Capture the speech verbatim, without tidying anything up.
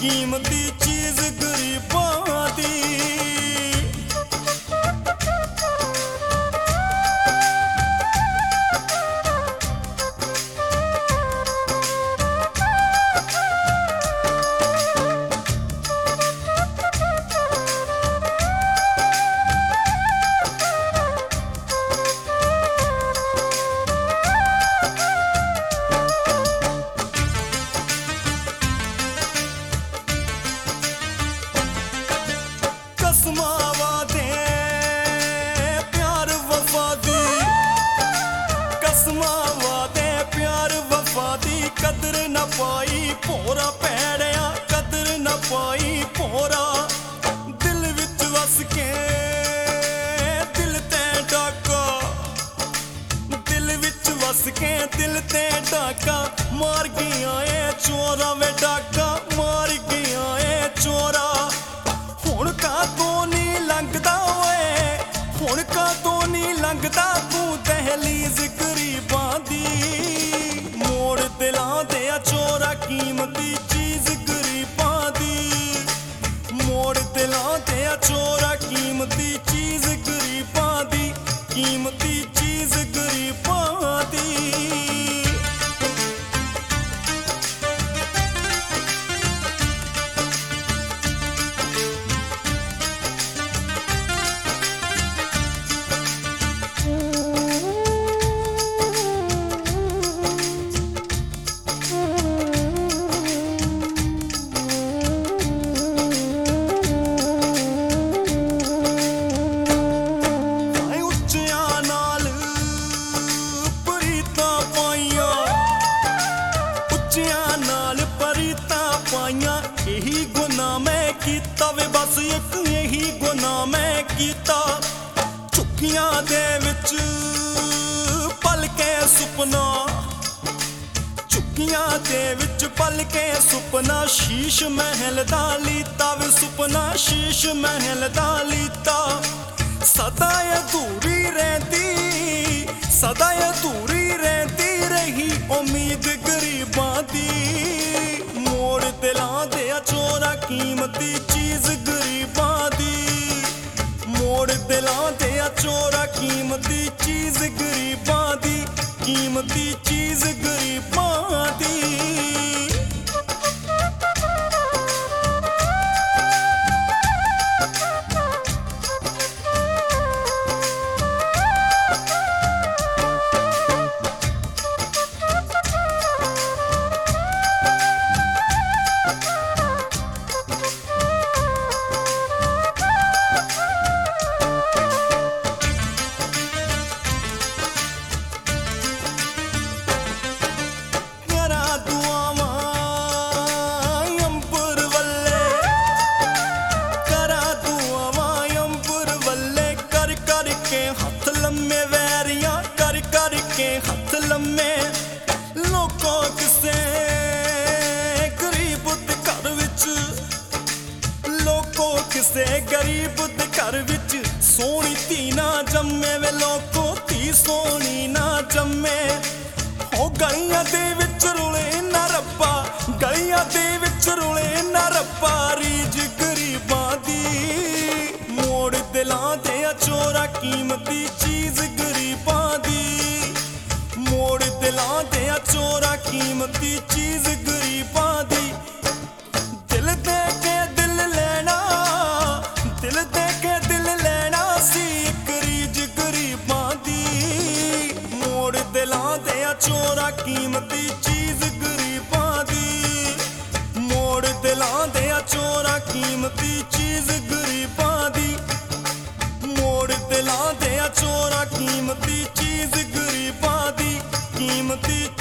कीमती चीज गरीबां दी। कदर न पाई भोरा पैड़िया, कदर न पाई भोरा। दिल विच वस के दिल ते डाका, दिल विच वस के दिल ते डाका मार गया ए चोरा वे डाका मार गया ए चोरा। हुण का तो नहीं लंघदा ओए, हुण का तो नहीं लंघदा तू दहलीज गरीबां दी। मोड़ दिलां दे चोरा कीमती चीज गरीबां दी। मोड़ दिलां दे चोरा कीमती चीज गरीबां दी, कीमती चीज गरीबां दी। यही गुनाह मैं कीता वे बस एक यही गुनाह मैं कीता। झुक्कियां दे विच पल के सुपना, झुक्कियां दे विच पल के सुपना। शीश महल दा लीता वे सुपना, शीश महल दा लीता। सदा अधूरी रहती, सदा अधूरी रहती रही उम्मीद गरीबां दी। मोड़ दिलां दे चोरा कीमती चीज गरीबां दी। मोड़ दिलां दे चोरा कीमती चीज गरीबां दी, कीमती चीज गरीबां दी। हथ लम्मे लोकों किसे गरीब दे घर विच, लोकों किसे गरीब दे घर विच सोहनी धी ना जम्मे वे लोको धी सोहनी ना जम्मे। हो गलियां दे विच रुले ना रब्बा, गलियां दे विच रुले ना रब्बा रीज गरीबां दी। मोड़ दिलां दे चोरा कीमती चीज गरीबां दी। मोड़ दिलां दे चोरा कीमती चीज गरीबां दी। दिल दे के दिल लेना, दिल दे के दिल लेना सी इक रीज गरीबां दी। मोड़ दिलां दे चोरा कीमती चीज गरीबां दी। मोड़ दिलां दे चोरा कीमती चीज गरीबां दी। मोड़ दिलां दे चोरा कीमती चीज गरीबां दी, कीमती